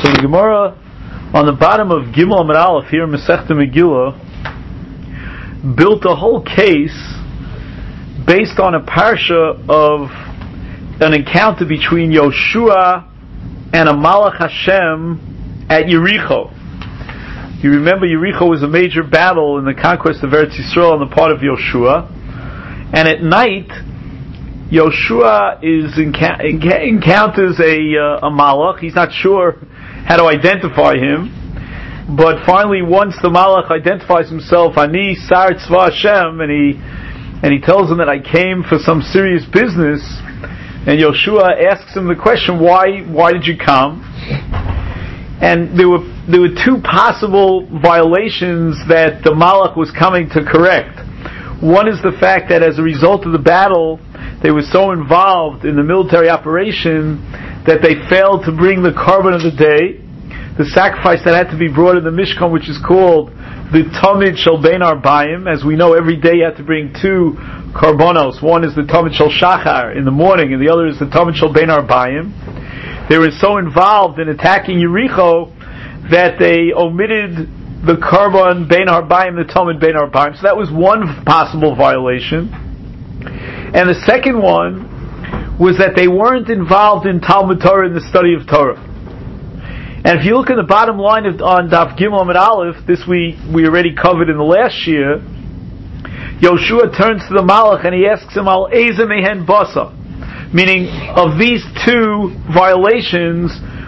So the Gemara on the bottom of Gimel Amud Aleph here in Masechta Megillah built a whole case based on a parsha of an encounter between Yoshua and a Malach Hashem at Yericho. You remember Yericho was a major battle in the conquest of Eretz Yisrael on the part of Yoshua, and at night Yoshua encounters a Malach. He's not sure how to identify him, but finally once the Malach identifies himself, Ani Sar Tzva Hashem, and he tells him that I came for some serious business, and Yoshua asks him the question, why did you come? And there were two possible violations that the Malach was coming to correct. One is the fact that as a result of the battle, they were so involved in the military operation that they failed to bring the korban of the day, the sacrifice that had to be brought in the Mishkan, which is called the Tamid Shel Bein Arbayim. As we know, every day you have to bring two korbanos. One is the Tamid Shel Shachar in the morning, and the other is the Tamid Shel Bein Arbayim. They were so involved in attacking Yericho that they omitted the korban Bein Arbayim, the Tamid Bein Arbayim. So that was one possible violation. And the second one was that they weren't involved in Talmud Torah, in the study of Torah. And if you look at the bottom line on Daf Gimel Amud Aleph, this we already covered in the last year, Yoshua turns to the Malach and he asks him, Al Eze Mehen Basa, meaning of these two violations,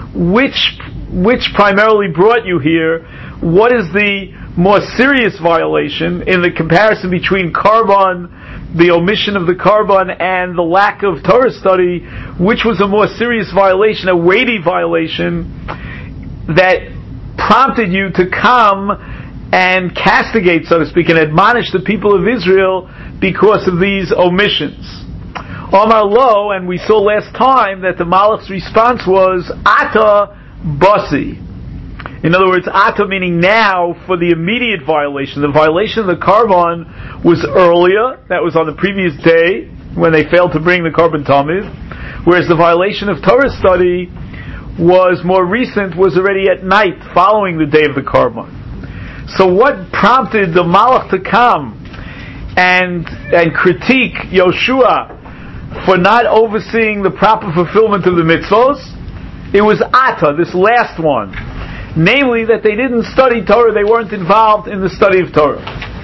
which primarily brought you here? What is the more serious violation in the comparison between Karban, the omission of the Karban, and the lack of Torah study? Which was a more serious violation, a weighty violation that prompted you to come and castigate, so to speak, and admonish the people of Israel because of these omissions? Omar Lo, and we saw last time that the Malach's response was Ata Basi. In other words, Ata meaning now for the immediate violation. The violation of the Karban was earlier, that was on the previous day when they failed to bring the Karban Tamid, whereas the violation of Torah study was more recent, was already at night following the day of the Karban. So what prompted the Malach to come and critique Yoshua for not overseeing the proper fulfillment of the mitzvos? It was Ata, this last one. Namely, that they didn't study Torah, they weren't involved in the study of Torah.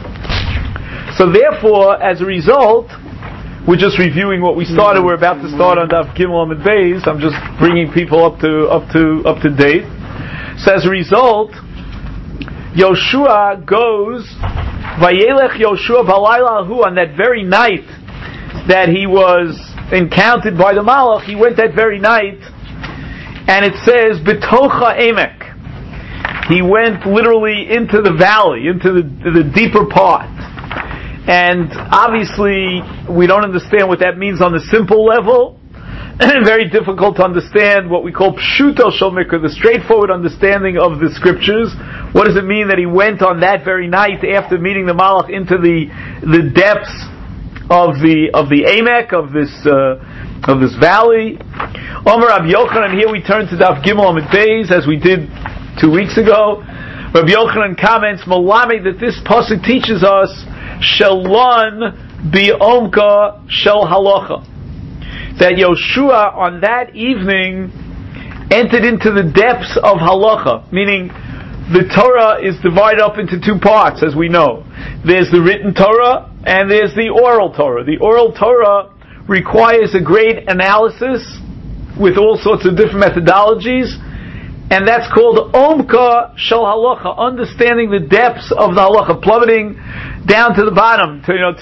So therefore, as a result, we're just reviewing what we started. We're about to start on Daf Gimel Amud Beis. I'm just bringing people up to date. So as a result, Yoshua goes, Vayelech Yoshua Balayla Ahu, on that very night that he was encountered by the Malach, he went that very night, and it says, Betocha Emek. He went literally into the valley, into the deeper part. And obviously, we don't understand what that means on the simple level. Very difficult to understand what we call Pshuto Shel Mikra, the straightforward understanding of the scriptures. What does it mean that he went on that very night after meeting the Malach into the depths of the Emek, of this valley? Omer Rabbi Yochanan, here we turn to Daf Gimel Amud Beis, as we did 2 weeks ago. Rabbi Yochanan comments, Malami, that this pasuk teaches us Shalon bi'omka shel halacha, that Yoshua on that evening entered into the depths of halacha, meaning the Torah is divided up into two parts, as we know. There's the written Torah and there's the oral Torah. The oral Torah requires a great analysis with all sorts of different methodologies, and that's called Omka Shel Halacha, understanding the depths of the halacha, plummeting down to the bottom,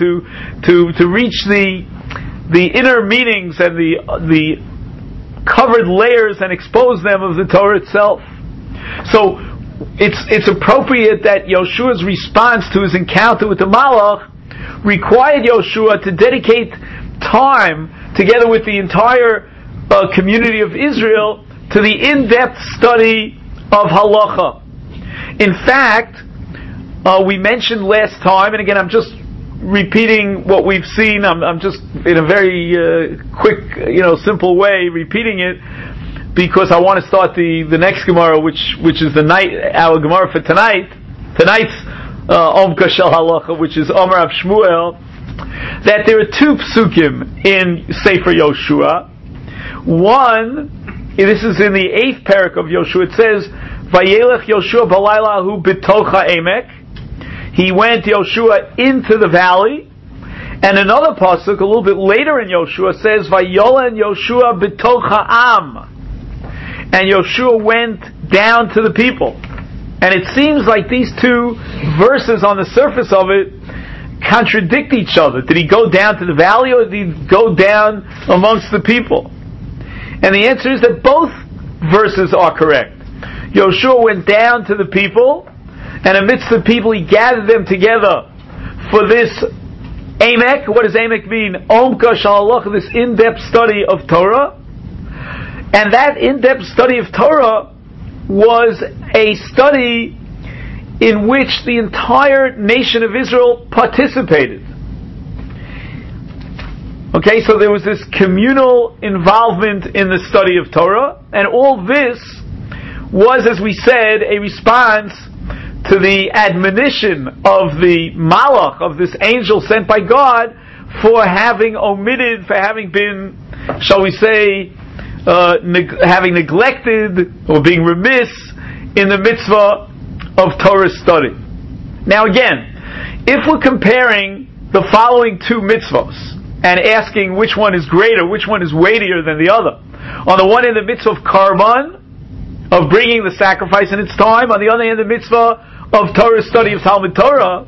to reach the inner meanings and the covered layers and expose them of the Torah itself. So it's appropriate that Yoshua's response to his encounter with the Malach required Yoshua to dedicate time, together with the entire community of Israel, to the in-depth study of halacha. In fact, we mentioned last time, and again I'm just repeating what we've seen, I'm just in a very quick, simple way repeating it, because I want to start the next Gemara, which is our Gemara for tonight's Omka Shel Halacha, which is Omer Rav Shmuel, that there are two psukim in Sefer Yoshua. One, this is in the 8th parak of Yoshua. It says, "Vayelech Yoshua b'layla hu b'tocha emek." He went, Yoshua, into the valley. And another pasuk, a little bit later in Yoshua, says, "Vayolen Yoshua b'tocha am." And Yoshua went down to the people. And it seems like these two verses on the surface of it contradict each other. Did he go down to the valley, or did he go down amongst the people? And the answer is that both verses are correct. Yoshua went down to the people, and amidst the people he gathered them together for this Emek. What does Emek mean? Omka Shel Halacha, this in-depth study of Torah. And that in-depth study of Torah was a study in which the entire nation of Israel participated. Okay, so there was this communal involvement in the study of Torah, and all this was, as we said, a response to the admonition of the Malach, of this angel sent by God, for having omitted, for having been, shall we say, having neglected or being remiss in the mitzvah of Torah study. Now again, if we're comparing the following two mitzvahs and asking which one is greater, which one is weightier than the other, on the one hand the mitzvah of Karban, of bringing the sacrifice in its time, on the other hand the mitzvah of Torah study of Talmud Torah,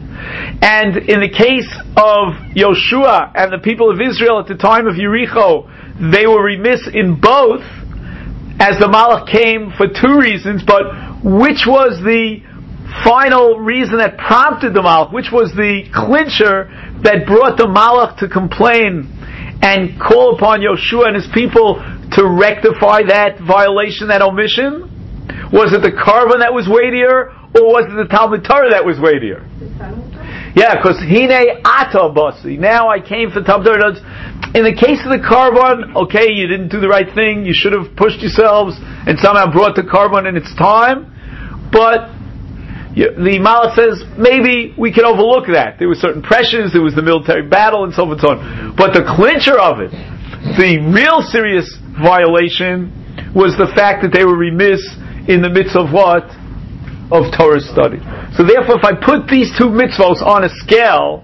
and in the case of Yoshua and the people of Israel at the time of Yericho, they were remiss in both, as the Malach came for two reasons, but which was the final reason that prompted the Malach? Which was the clincher that brought the Malach to complain and call upon Yoshua and his people to rectify that violation, that omission? Was it the Karban that was weightier, or was it the Talmud Torah that was weightier? Yeah, because Hine Ata Basi. Now I came for Talmud Torah. In the case of the Karban, okay, you didn't do the right thing, you should have pushed yourselves and somehow brought the Karban in its time, but the Malach says, maybe we can overlook that. There were certain pressures, there was the military battle, and so forth and so on. But the clincher of it, the real serious violation, was the fact that they were remiss in the midst of what? Of Torah study. So therefore, if I put these two mitzvahs on a scale,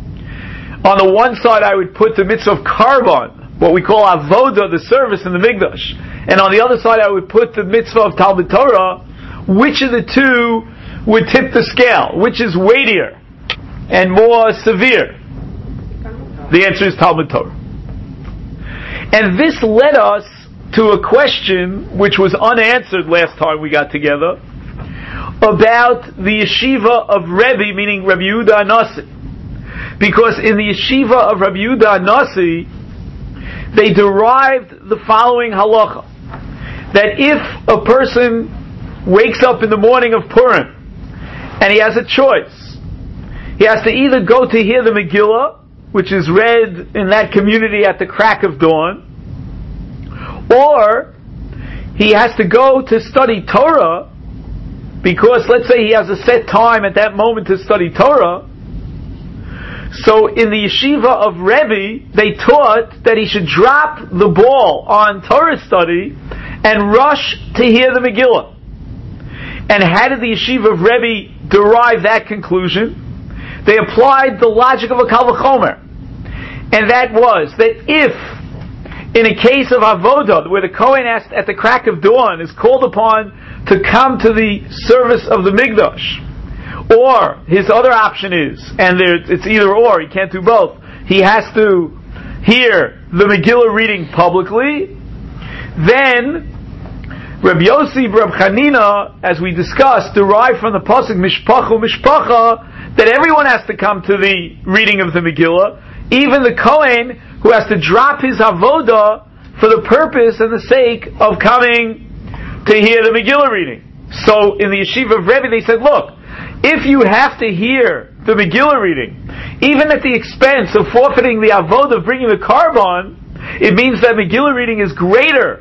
on the one side I would put the mitzvah of Karban, what we call Avodah, the service in the Mikdash, and on the other side I would put the mitzvah of Talmud Torah. Which of the two would tip the scale? Which is weightier and more severe? The answer is Talmud Torah. And this led us to a question which was unanswered last time we got together, about the yeshiva of Rebbe, meaning Rabbi Yehuda Anasi. Because in the yeshiva of Rabbi Yehuda Anasi, they derived the following halacha, that if a person wakes up in the morning of Purim and he has a choice, he has to either go to hear the Megillah, which is read in that community at the crack of dawn, or he has to go to study Torah, because let's say he has a set time at that moment to study Torah. So in the yeshiva of Rebbe, they taught that he should drop the ball on Torah study and rush to hear the Megillah. And how did the yeshiva of Rebbe derive that conclusion? They applied the logic of a Kal V'chomer. And that was that if, in a case of Avodah, where the Kohen at the crack of dawn is called upon to come to the service of the Mikdash, or his other option is, and it's either or, he can't do both, he has to hear the Megillah reading publicly, then Reb Yossi Reb Chanina, as we discussed, derived from the pasuk Mishpacha Mishpacha, that everyone has to come to the reading of the Megillah, even the Kohen who has to drop his avodah for the purpose and the sake of coming to hear the Megillah reading. So in the yeshiva of Rebbe they said, look, if you have to hear the Megillah reading, even at the expense of forfeiting the avodah of bringing the Karban, it means that Megillah reading is greater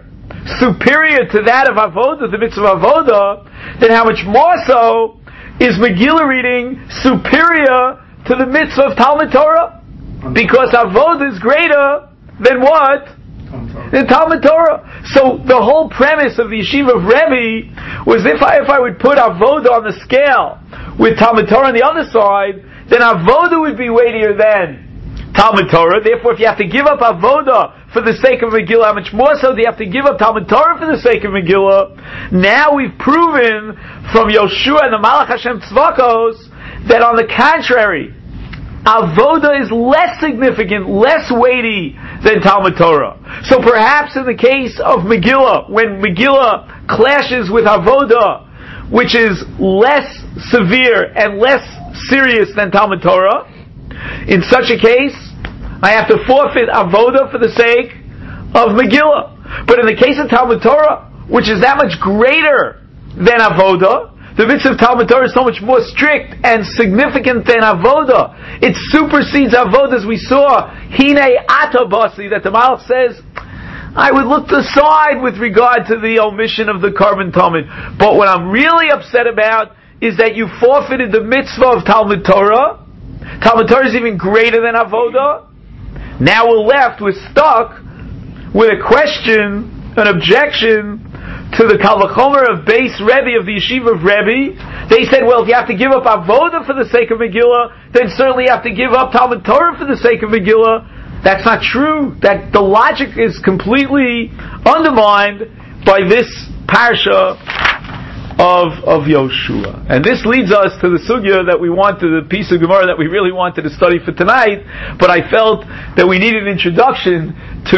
superior to that of Avodah, the mitzvah of Avodah, then how much more so is Megillah reading superior to the mitzvah of Talmud Torah? Because Avodah is greater than what? Than Talmud Torah. So the whole premise of the yeshiva of Rebbe was if I would put Avodah on the scale with Talmud Torah on the other side, then Avodah would be weightier than Talmud Torah. Therefore, if you have to give up Avodah for the sake of Megillah, how much more so do you have to give up Talmud Torah for the sake of Megillah? Now we've proven from Yoshua and the Malach Hashem Tzvakos that on the contrary, Avodah is less significant, less weighty than Talmud Torah. So perhaps in the case of Megillah, when Megillah clashes with Avodah, which is less severe and less serious than Talmud Torah, in such a case, I have to forfeit Avodah for the sake of Megillah. But in the case of Talmud Torah, which is that much greater than Avodah, the mitzvah of Talmud Torah is so much more strict and significant than Avodah. It supersedes Avodah, as we saw, Hine Ata Basi, that the Malach says, I would look aside with regard to the omission of the Korban Tamid. But what I'm really upset about is that you forfeited the mitzvah of Talmud Torah. Talmud Torah is even greater than Avodah. Now we're stuck with a question, an objection to the Kal Vachomer of Beis Rebbe, of the yeshiva of Rebbe. They said, well, if you have to give up Avodah for the sake of Megillah, then certainly you have to give up Talmud Torah for the sake of Megillah. That's not true. That the logic is completely undermined by this parsha of Yoshua. And this leads us to the sugya that we wanted, the piece of Gemara that we really wanted to study for tonight, but I felt that we needed an introduction to,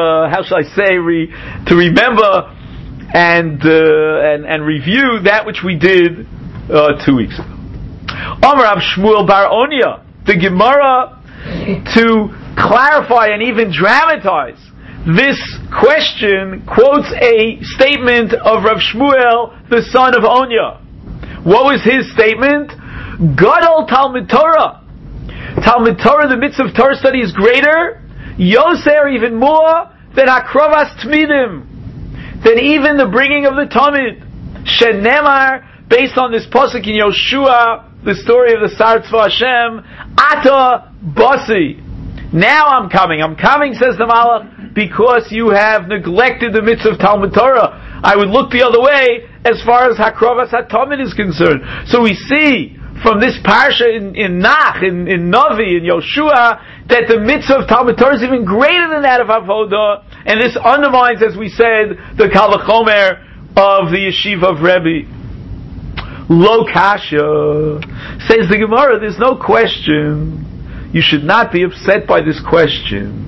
to remember and review that which we did 2 weeks ago. Amar Rav Shmuel Bar Onya, the Gemara, to clarify and even dramatize this question, quotes a statement of Rav Shmuel, the son of Onya. What was his statement? Gadol Talmud Torah. Talmud Torah, the mitzvah of Torah study, is greater, Yoser, even more, than Akrovas Tmidim, than even the bringing of the Tamid. Shenemar, based on this pasuk in Yoshua, the story of the Sar Tzva Hashem, Ata Basi. Now I'm coming, says the Malach, because you have neglected the mitzvah of Talmud Torah. I would look the other way as far as Hakrovas HaTamid is concerned. So we see from this parsha in Nach, in Navi, in Yoshua, that the mitzvah of Talmud Torah is even greater than that of Avodah, and this undermines, as we said, the Kal Vachomer of the yeshiva of Rebbe. Lo kasha, says the Gemara, there's no question. You should not be upset by this question.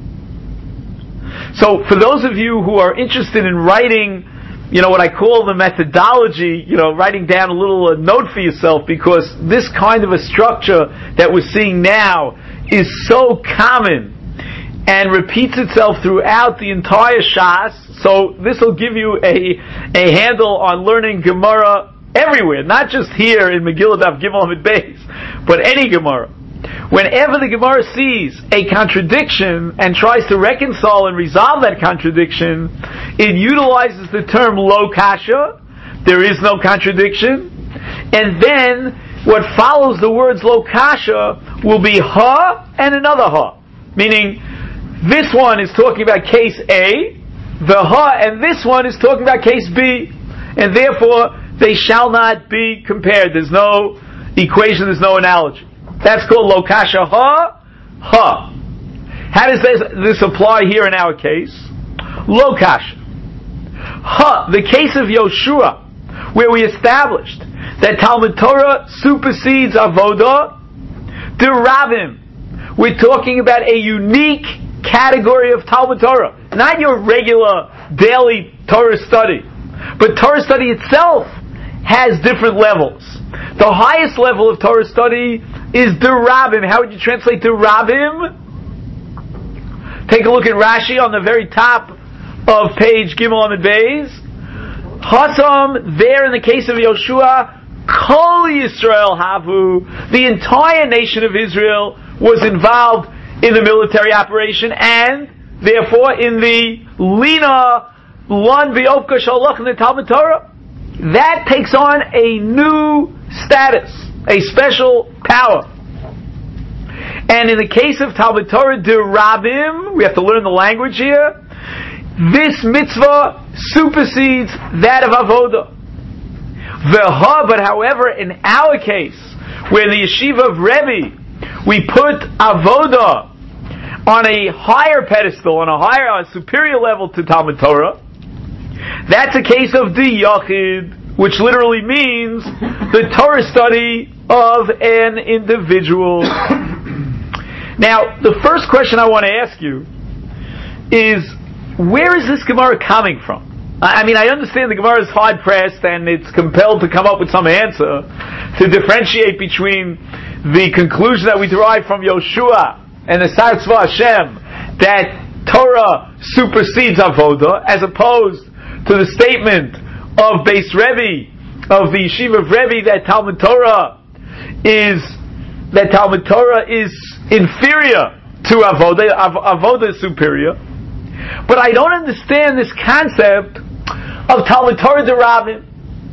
So, for those of you who are interested in writing, what I call the methodology, writing down a little note for yourself, because this kind of a structure that we're seeing now is so common and repeats itself throughout the entire Shas. So this will give you a handle on learning Gemara everywhere, not just here in Megillah Daf Gimel Amud Beis, but any Gemara. Whenever the Gemara sees a contradiction and tries to reconcile and resolve that contradiction, it utilizes the term lo kasha, there is no contradiction, and then what follows the words lo kasha will be ha and another ha. Meaning, this one is talking about case A, the ha, and this one is talking about case B, and therefore they shall not be compared. There's no equation, there's no analogy. That's called lo kasha ha, ha. How does this apply here in our case? Lo kasha. Ha, the case of Yoshua, where we established that Talmud Torah supersedes Avodah, Derabim. We're talking about a unique category of Talmud Torah. Not your regular daily Torah study. But Torah study itself has different levels. The highest level of Torah study is Derabim. How would you translate Derabim? Take a look at Rashi on the very top of page Gimel Amud Beis. Hasam, there in the case of Yoshua, Kol Yisrael Havu, the entire nation of Israel was involved in the military operation, and therefore in the Lina Lon V'Opka Shalach in the Talmud Torah. That takes on a new status, a special power. And in the case of Talmud Torah D'Rabim, we have to learn the language here, this mitzvah supersedes that of Avodah. But however, in our case, where in the yeshiva of Rebbe, we put Avodah on a higher pedestal, on a superior level to Talmud Torah, that's a case of D'Yachid, which literally means the Torah study of an individual. Now, the first question I want to ask you is, where is this Gemara coming from? I mean, I understand the Gemara is hard-pressed and it's compelled to come up with some answer to differentiate between the conclusion that we derive from Yoshua and the Sar Tzva Hashem that Torah supersedes Avodah, as opposed to the statement of Beis Rebbe, of the Yeshiva of Rebbe, that Talmud Torah is inferior to Avodah. Avodah is superior. But I don't understand this concept of Talmud Torah D'Rabim.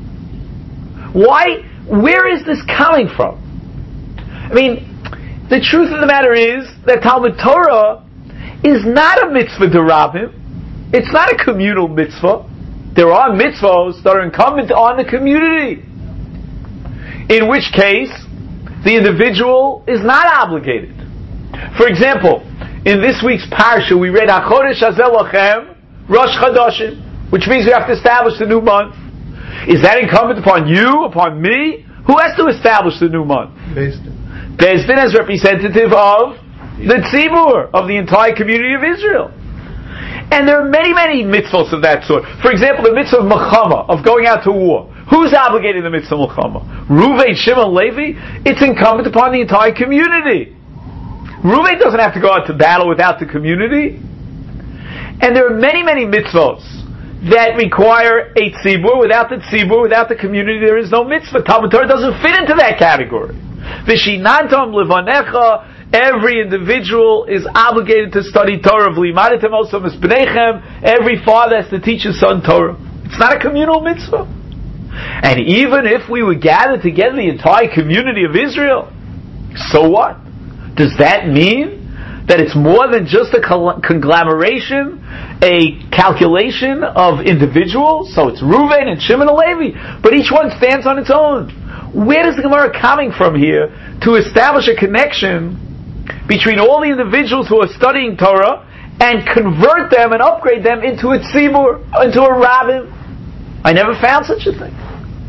Why? Where is this coming from? I mean, the truth of the matter is that Talmud Torah is not a mitzvah D'Rabim. It's not a communal mitzvah. There are mitzvahs that are incumbent on the community, in which case the individual is not obligated. For example, in this week's parsha we read HaChodesh Hazeh Lachem Rosh Chodashim, which means we have to establish the new month. Is that incumbent upon you, upon me? Who has to establish the new month? Beis Din as representative of the tzibur, of the entire community of Israel. And there are many, many mitzvahs of that sort. For example, the mitzvah of Milchama, of going out to war. Who's obligated the mitzvah of Milchama? Reuven, Shimon, Levi? It's incumbent upon the entire community. Reuven doesn't have to go out to battle without the community. And there are many, many mitzvahs that require a tzibur. Without the tzibur, without the community, there is no mitzvah. Talmud Torah doesn't fit into that category. V'shinantam levanecha, every individual is obligated to study Torah. V'limadatem osam es bnechem, every father has to teach his son Torah. It's not a communal mitzvah. And even if we would gather together the entire community of Israel, so what? Does that mean that it's more than just a conglomeration, a calculation of individuals? So it's Reuven and Shimon and Levi, but each one stands on its own. Where is the Gemara coming from here to establish a connection between all the individuals who are studying Torah and convert them and upgrade them into a tzibur, into a rabbin? I never found such a thing.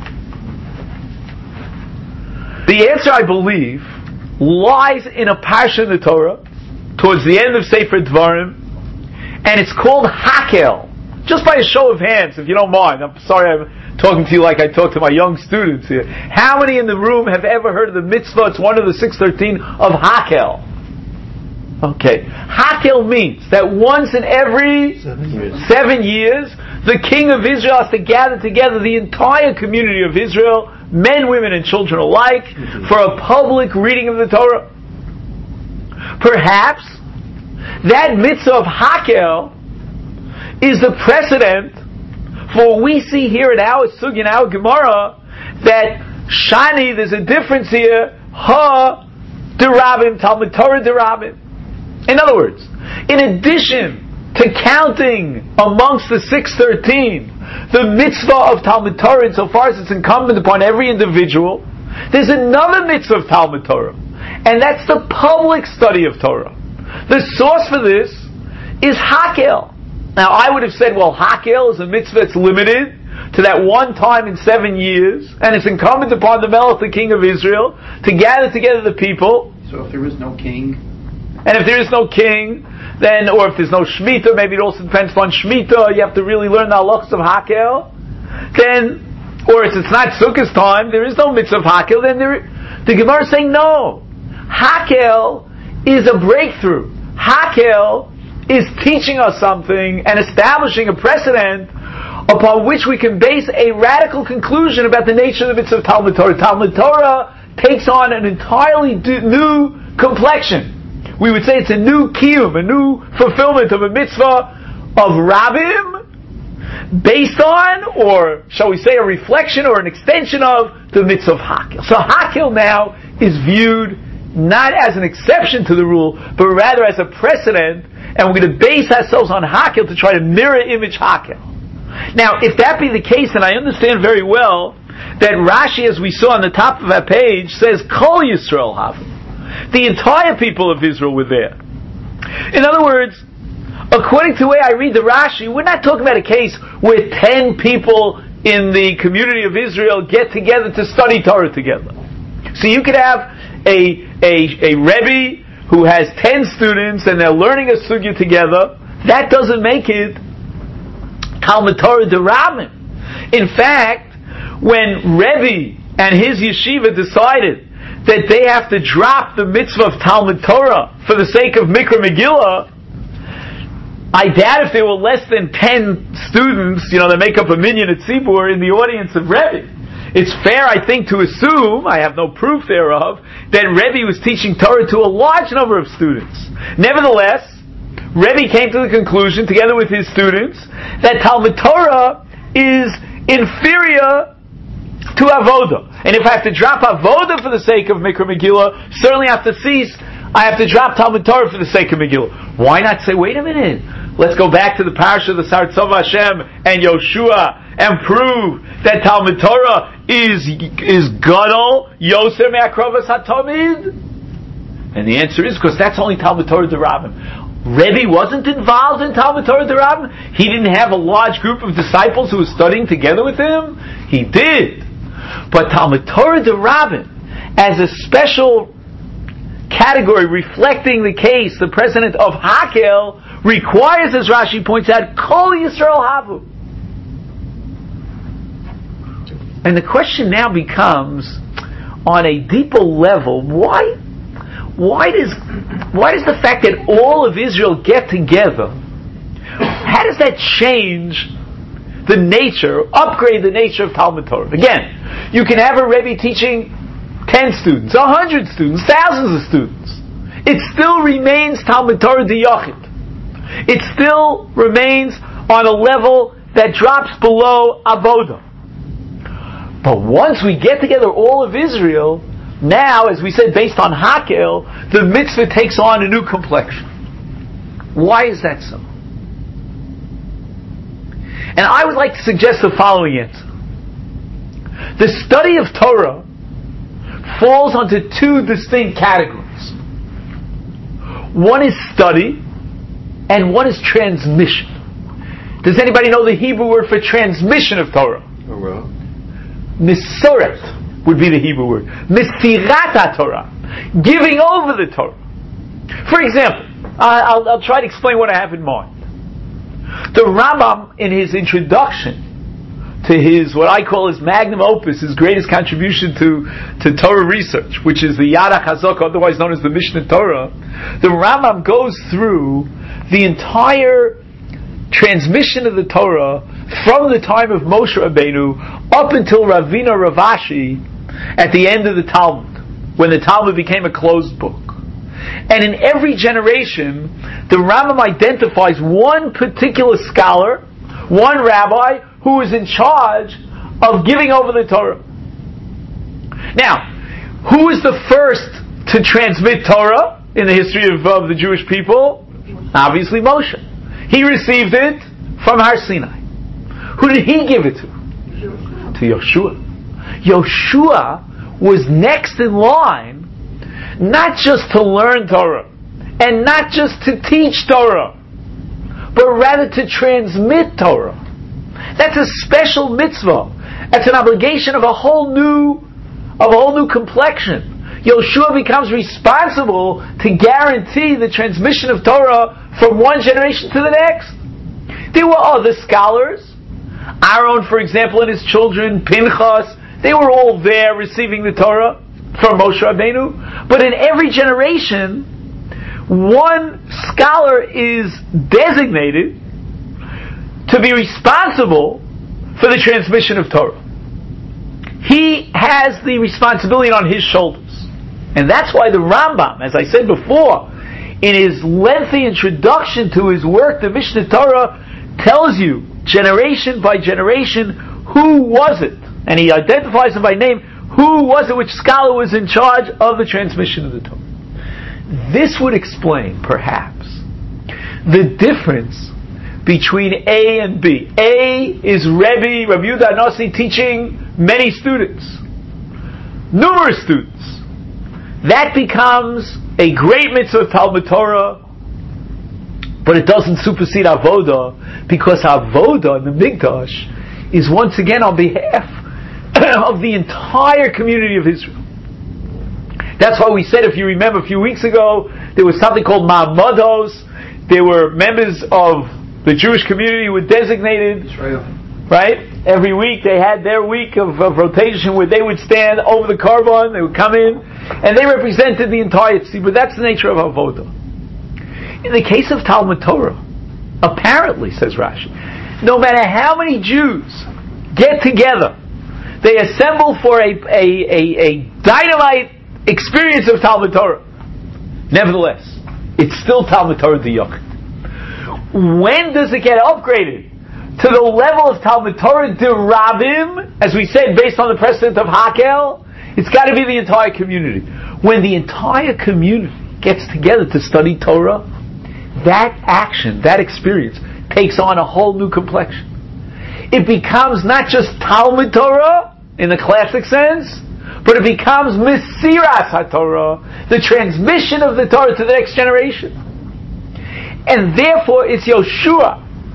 The answer, I believe, lies in a parsha in the Torah towards the end of Sefer Dvarim, and it's called Hakel. Just by a show of hands, if you don't mind. I'm sorry I'm talking to you like I talk to my young students here. How many in the room have ever heard of the mitzvah? It's one of the 613 of Hakel. Okay. Hakel means that once in every 7 years, the king of Israel has to gather together the entire community of Israel, men, women, and children alike, for a public reading of the Torah. Perhaps that mitzvah of Hakel is the precedent for what we see here in our Sugya, in our Gemara, that Shani, there's a difference here, Ha D'Rabim, Talmud Torah D'Rabim. In other words, in addition to counting amongst the 613 the mitzvah of Talmud Torah insofar as it's incumbent upon every individual, there's another mitzvah of Talmud Torah, and that's the public study of Torah. The source for this is Hakel. Now I would have said, well, Hakel is a mitzvah that's limited to that one time in 7 years, and it's incumbent upon the Melech, the king of Israel, to gather together the people. So if there is no king, and if there is no king, then, or if there's no Shemitah, maybe it also depends upon Shemitah, you have to really learn the halachas of Hakel, then, or if it's not Sukkot time, there is no mitzvah of Hakel, then the Gemara is saying no. Hakel is a breakthrough. Hakel is teaching us something and establishing a precedent upon which we can base a radical conclusion about the nature of the mitzvah of Talmud Torah. Talmud Torah takes on an entirely new complexion. We would say it's a new kiyum, a new fulfillment of a mitzvah of Rabbim based on, or shall we say a reflection or an extension of, the mitzvah of Hakel. So Hakel now is viewed not as an exception to the rule, but rather as a precedent, and we're going to base ourselves on Hakel to try to mirror image Hakel. Now, if that be the case, then I understand very well that Rashi, as we saw on the top of our page, says Kol Yisrael Havu. The entire people of Israel were there. In other words, according to the way I read the Rashi, we're not talking about a case where 10 people in the community of Israel get together to study Torah together. So you could have a Rebbe who has 10 students and they're learning a sugya together. That doesn't make it Talmud Torah d'Rabbanan. In fact, when Rebbe and his yeshiva decided that they have to drop the mitzvah of Talmud Torah for the sake of Mikra Megillah, I doubt if there were less than 10 students, that make up a minyan at Tzibur in the audience of Rebbe. It's fair, I think, to assume, I have no proof thereof, that Rebbe was teaching Torah to a large number of students. Nevertheless, Rebbe came to the conclusion, together with his students, that Talmud Torah is inferior to Avoda. And if I have to drop Avoda for the sake of Mikra Megillah, certainly I have to drop Talmud Torah for the sake of Megillah. Why not say, wait a minute, let's go back to the parasha of the Sartzov Hashem and Yoshua and prove that Talmud Torah is Gadol Yoser Me'akrovas HaTomid? And the answer is because that's only Talmud Torah d'Rabbanan. Rebbe wasn't involved in Talmud Torah d'Rabbanan. He didn't have a large group of disciples who were studying together with him. He did. But Talmud Torah d'Rabbanan, as a special category reflecting the case, the precedent of Hakel, requires, as Rashi points out, Kol Yisrael Havu. And the question now becomes, on a deeper level, why does the fact that all of Israel get together, how does that change the nature, upgrade the nature of Talmud Torah? Again, you can have a Rebbe teaching 10 students, 100 students, thousands of students. It still remains Talmud Torah d'Yochid. It still remains on a level that drops below Avodah. But once we get together all of Israel, now, as we said, based on Hakel, the mitzvah takes on a new complexion. Why is that so? And I would like to suggest the following answer. The study of Torah falls onto two distinct categories. One is study, and one is transmission. Does anybody know the Hebrew word for transmission of Torah? Oh, well. Misoret would be the Hebrew word. Mesirat HaTorah. Giving over the Torah. For example, I'll try to explain what I have in mind. The Rambam, in his introduction to his, what I call his magnum opus, his greatest contribution to Torah research, which is the Yad HaChazaka, otherwise known as the Mishnah Torah, the Rambam goes through the entire transmission of the Torah from the time of Moshe Rabbeinu up until Ravina Rav Ashi at the end of the Talmud, when the Talmud became a closed book. And in every generation, the Rambam identifies one particular scholar, one rabbi, who is in charge of giving over the Torah. Now, who is the first to transmit Torah in the history of the Jewish people? Obviously Moshe. He received it from Har Sinai. Who did he give it to? To Yoshua. Yoshua was next in line, not just to learn Torah, and not just to teach Torah, but rather to transmit Torah. That's a special mitzvah. That's an obligation of a whole new complexion. Yoshua becomes responsible to guarantee the transmission of Torah from one generation to the next. There were other scholars. Aaron, for example, and his children, Pinchas, they were all there receiving the Torah from Moshe Rabbeinu. But in every generation, one scholar is designated to be responsible for the transmission of Torah. He has the responsibility on his shoulders. And that's why the Rambam, as I said before, in his lengthy introduction to his work, the Mishnah Torah, tells you generation by generation, who was it? And he identifies them by name. Who was it, which scholar was in charge of the transmission of the Torah? This would explain, perhaps, the difference between A and B. A is Rabbi Yehuda Hanassi teaching many students, numerous students. That becomes a great mitzvah of Talmud Torah, but it doesn't supersede Avodah, because Avodah in the Mikdash is once again on behalf of the entire community of Israel. That's why we said, if you remember a few weeks ago, there was something called Ma'amados. There were members of the Jewish community who were designated, right? Every week they had their week of rotation where they would stand over the Karban, they would come in, and they represented the entire tzibur. But that's the nature of Avodah. In the case of Talmud Torah, apparently, says Rashi, no matter how many Jews get together, they assemble for a dynamite experience of Talmud Torah. Nevertheless, it's still Talmud Torah D'Yochid. When does it get upgraded to the level of Talmud Torah D'Rabim, as we said, based on the precedent of Hakel? It's got to be the entire community. When the entire community gets together to study Torah, that action, that experience, takes on a whole new complexion. It becomes not just Talmud Torah in the classic sense, but it becomes Mesiras HaTorah, the transmission of the Torah to the next generation. And therefore it's Yoshua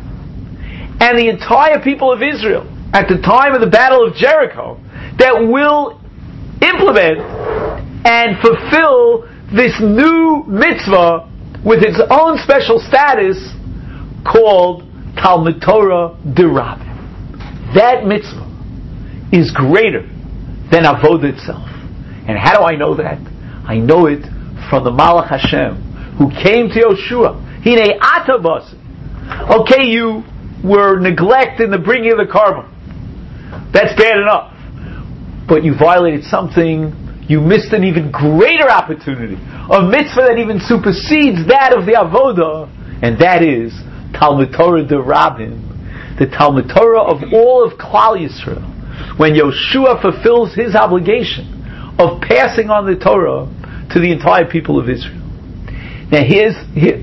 and the entire people of Israel at the time of the Battle of Jericho that will implement and fulfill this new mitzvah with its own special status called Talmud Torah D'Rabim. That mitzvah is greater than Avodah itself. And how do I know that? I know it from the Malach Hashem who came to Yoshua. Hine atabas. Okay, you were neglected in the bringing of the carbon. That's bad enough. But you violated something, you missed an even greater opportunity. A mitzvah that even supersedes that of the Avodah, and that is Talmud Torah D'Rabim, the Talmud Torah of all of Klal Yisrael. When Yoshua fulfills his obligation of passing on the Torah to the entire people of Israel. Now here's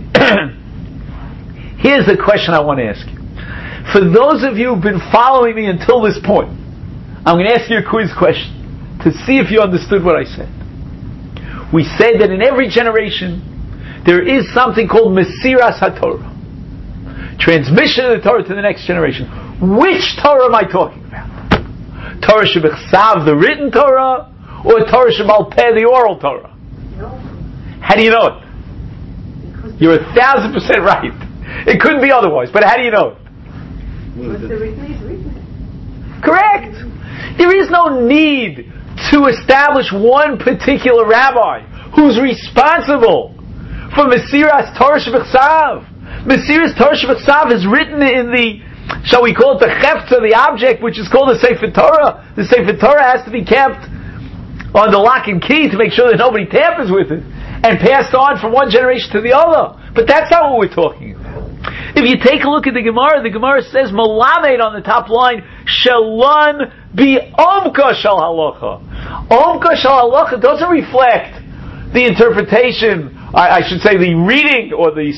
the question I want to ask you. For those of you who've been following me until this point, I'm going to ask you a quiz question to see if you understood what I said. We said that in every generation there is something called Mesiras HaTorah, transmission of the Torah to the next generation. Which Torah am I talking about? Torah Shebechsav, the written Torah, or Torah Shebal Peh, the oral Torah? No. How do you know it? You're 1,000% right. It couldn't be otherwise, but how do you know it? What's the written is written. Correct. There is no need to establish one particular rabbi who's responsible for Mesiras Torah Shebechsav. Mesiras Torah Shebechsav is written in the, shall we call it the Chefta, the object, which is called the Sefer Torah. The Sefer Torah has to be kept on the lock and key to make sure that nobody tampers with it, and passed on from one generation to the other. But that's not what we're talking about. If you take a look at the Gemara says, Malamed on the top line, Shalon bi Omka shal halacha. Omka shal halacha doesn't reflect the interpretation, I should say the reading or the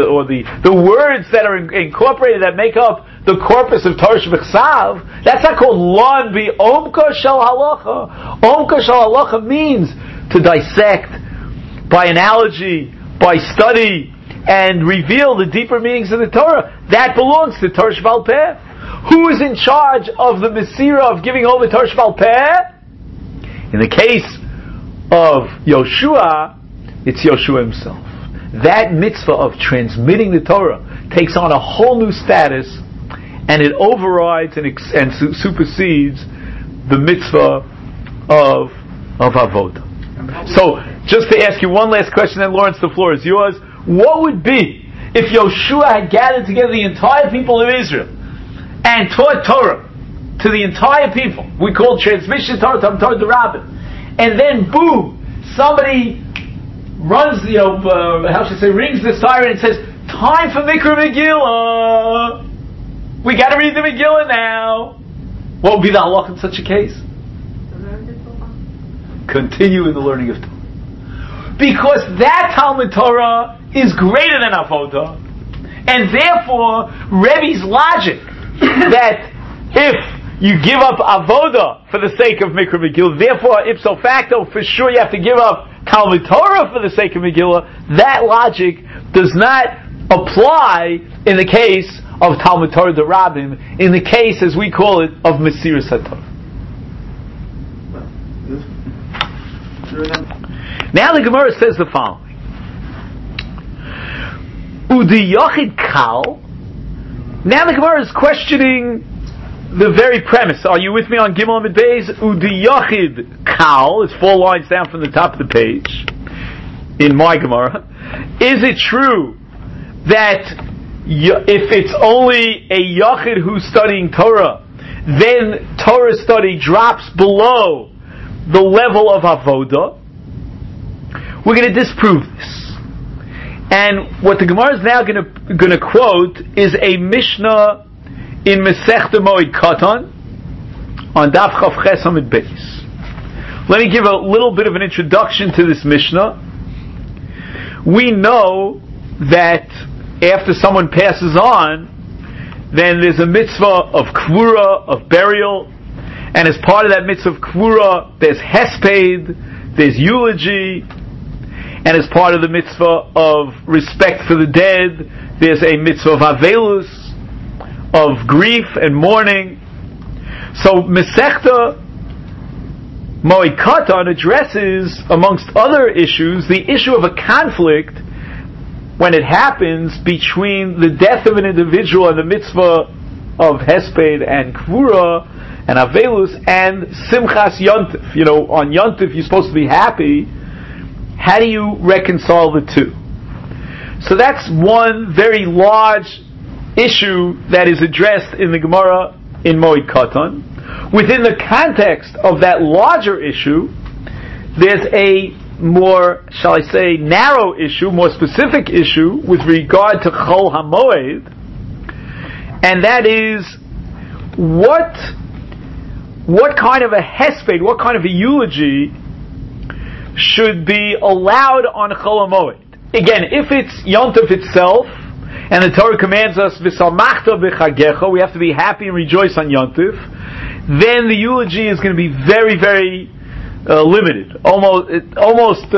words that are incorporated that make up the corpus of Torah Shebechsav. That's not called Lon bi Omka shal halacha. Omka shal halacha means to dissect by analogy, by study, and reveal the deeper meanings of the Torah. That belongs to Torah Shebal Peh. Who is in charge of the Mesira of giving over Torah Shebal Peh? In the case of Yoshua, it's Yoshua himself. That mitzvah of transmitting the Torah takes on a whole new status, and it overrides and supersedes the mitzvah of Avodah. So, just to ask you one last question, then Lawrence, the floor is yours. What would be if Yoshua had gathered together the entire people of Israel and taught Torah to the entire people? We call transmission Torah D'Rabim. And then, boom, somebody runs rings the siren and says, time for Mikra Megillah. We got to read the Megillah now. What would be the halach in such a case? Continue in the learning of Torah. Because that Talmud Torah is greater than Avodah. And therefore, Rebbe's logic that if you give up Avodah for the sake of Mikra Megillah, therefore, ipso facto, for sure you have to give up Talmud Torah for the sake of Megillah, that logic does not apply in the case of Talmud Torah D'Rabim, in the case, as we call it, of Mesiras HaTorah. Now the Gemara says the following. Udi Yochid Kal. Now the Gemara is questioning the very premise. Are you with me on Gimel Amid Beis? Udi Yochid Kal. It's 4 lines down from the top of the page in my Gemara. Is it true that if it's only a Yochid who's studying Torah, then Torah study drops below the level of Avodah? We're going to disprove this. And what the Gemara is now going to quote is a Mishnah in Masechta Moed Katan on Daf Chav Ches Amid Beis. Let me give a little bit of an introduction to this Mishnah. We know that after someone passes on, then there's a mitzvah of kvura, of burial, and as part of that mitzvah of kvura, there's hesped, there's eulogy, and as part of the mitzvah of respect for the dead, there's a mitzvah of avelus, of grief and mourning. So Masechta Moed Katan addresses, amongst other issues, the issue of a conflict when it happens between the death of an individual and the mitzvah of hesped and kvura and avelus and simchas yontif. You know, on yontif you're supposed to be happy. How do you reconcile the two? So that's one very large issue that is addressed in the Gemara in Moed Katan. Within the context of that larger issue, there's a more, shall I say, narrow issue, more specific issue with regard to Chol HaMoed, and that is what kind of a hesped, what kind of a eulogy should be allowed on Chol HaMoed. Again, if it's Yontif itself, and the Torah commands us, V'samachta b'chagecha, we have to be happy and rejoice on Yontif, then the eulogy is going to be very, very limited, almost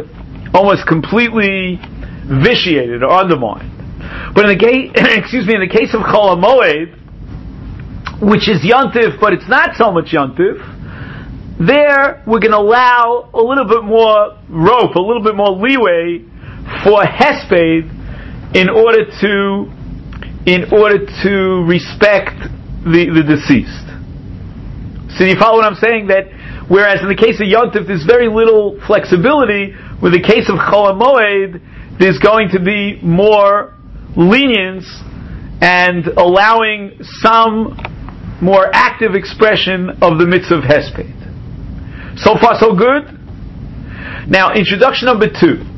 completely vitiated or undermined. But in the case, in the case of Chol HaMoed, which is Yontif, but it's not so much Yontif, there we're going to allow a little bit more rope, a little bit more leeway for hesped in order to respect the deceased. So you follow what I'm saying? That whereas in the case of Yontif there's very little flexibility, with the case of Chol HaMoed there's going to be more lenience and allowing some more active expression of the mitzvah of hesped. So far so good? Now introduction number 2.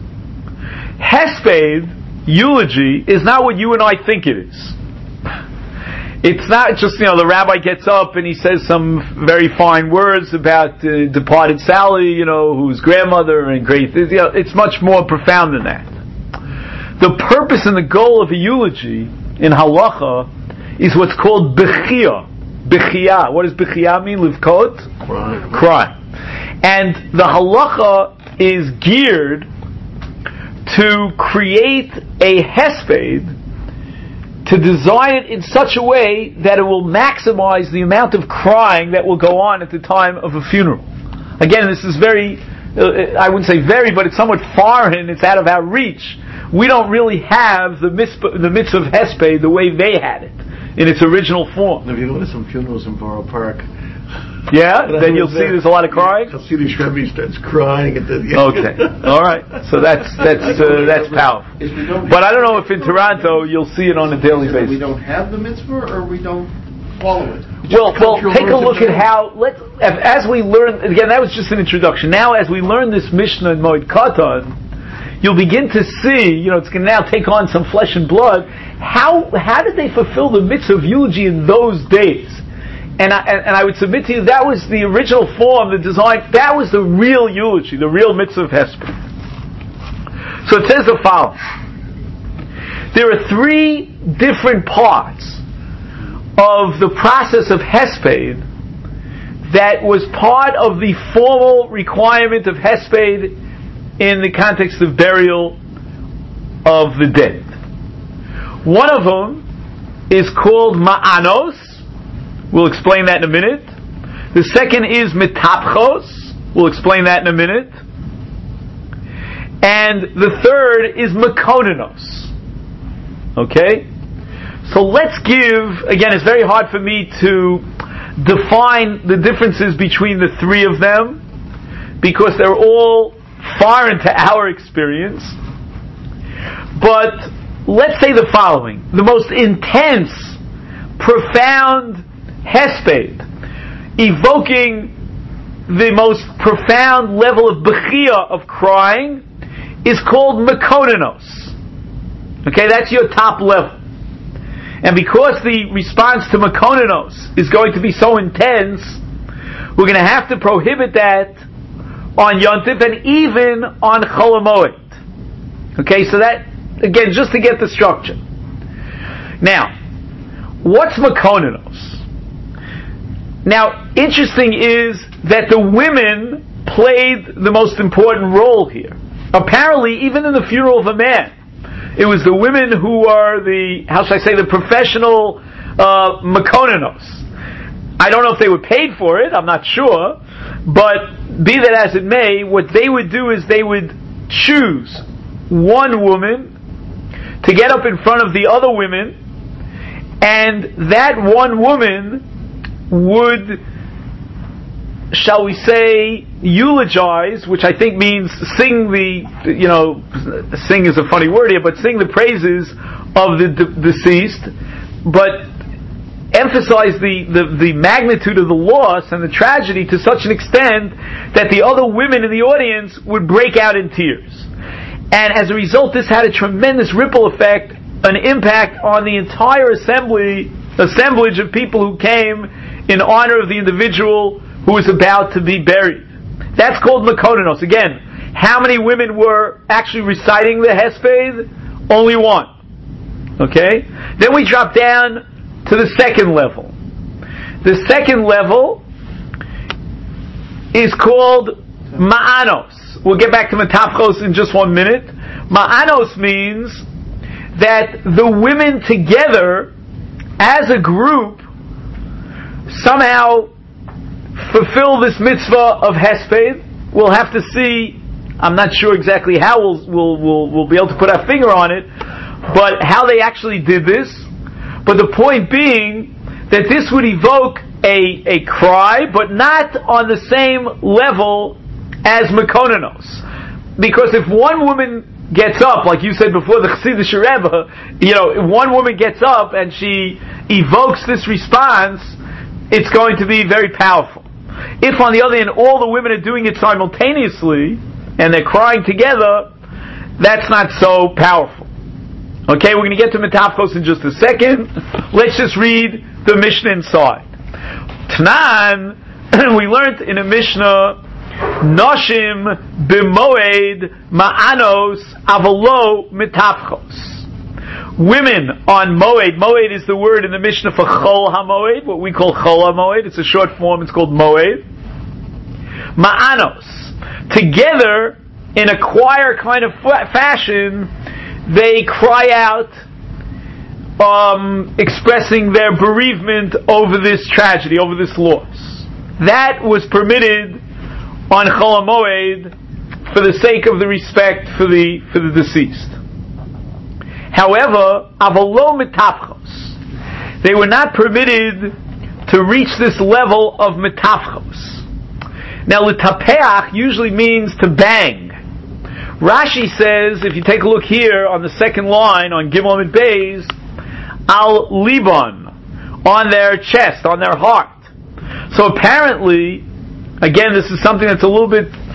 Hesped, eulogy, is not what you and I think it is. It's not just, the rabbi gets up and he says some very fine words about departed Sally, whose grandmother and great, it's much more profound than that. The purpose and the goal of a eulogy in halacha is what's called bechiyah. Bechiyah. What does bechiyah mean? Livkot? Cry. And the halacha is geared to create a hesped, to design it in such a way that it will maximize the amount of crying that will go on at the time of a funeral. Again, this is very, I wouldn't say very, but it's somewhat foreign, it's out of our reach. We don't really have the mitzvah of hesped the way they had it, in its original form. If you go to some funerals in Borough Park, then you'll see there's a lot of crying. I'll see the Rebbe starts crying at the Okay, all right. So that's powerful. But I don't know if in Toronto you'll see it on a daily basis. We don't have the mitzvah, or we don't follow it. Well, take a look at how. As we learn again. That was just an introduction. Now, as we learn this Mishnah in Moed Katan, you'll begin to see, it's going to now take on some flesh and blood. How did they fulfill the mitzvah of eulogy in those days? And I would submit to you that was the original form, the design. That was the real eulogy, the real mitzvah of Hesped. So it says the following: there are three different parts of the process of Hesped that was part of the formal requirement of Hesped in the context of burial of the dead. One of them is called ma'anos. We'll explain that in a minute. The second is metapchos. We'll explain that in a minute. And the third is mekonenos. Okay? So let's give, again, it's very hard for me to define the differences between the three of them because they're all foreign to our experience. But let's say the following: the most intense, profound Hesped, evoking the most profound level of bechia, of crying, is called mekonenos. Okay, that's your top level. And because the response to mekonenos is going to be so intense, we're going to have to prohibit that on Yontif and even on Chol HaMoed. Okay, so that, again, just to get the structure. Now, what's mekonenos? Now, interesting is that the women played the most important role here. Apparently, even in the funeral of a man, it was the women who are the professional mekonenos. I don't know if they were paid for it, I'm not sure, but be that as it may, what they would do is they would choose one woman to get up in front of the other women, and that one woman would, shall we say, eulogize, which I think means sing sing is a funny word here, but sing the praises of the deceased, but emphasize the magnitude of the loss and the tragedy to such an extent that the other women in the audience would break out in tears. And as a result, this had a tremendous ripple effect, an impact on the entire assemblage of people who came in honor of the individual who was about to be buried. That's called mekonenos. Again, how many women were actually reciting the Hesped? Only one. Okay? Then we drop down to the second level. The second level is called ma'anos. We'll get back to metapchos in just 1 minute. Ma'anos means that the women together, as a group, somehow fulfill this mitzvah of Hesped. We'll have to see. I'm not sure exactly how we'll be able to put our finger on it, but how they actually did this. But the point being that this would evoke a cry, but not on the same level as mekonenos. Because if one woman gets up, like you said before, the Chassidish Rebbe, if one woman gets up and she evokes this response, it's going to be very powerful. If, on the other hand, all the women are doing it simultaneously and they're crying together, that's not so powerful. Okay, we're going to get to metapchos in just a second. Let's just read the Mishnah inside. Tanan, we learned in a Mishnah, Noshim b'moed ma'anos avolo metapchos. Women on Moed. Moed is the word in the Mishnah for Chol HaMoed, what we call Chol HaMoed. It's a short form, it's called Moed. Ma'anos. Together, in a choir kind of fashion, they cry out, expressing their bereavement over this tragedy, over this loss. That was permitted on Chol HaMoed for the sake of the respect for the deceased. However, avolo metapchos, they were not permitted to reach this level of metapchos. Now, letapeach usually means to bang. Rashi says, if you take a look here on the second line on Gimel and Beis, al libon, on their chest, on their heart. So apparently, again, this is something that's a little bit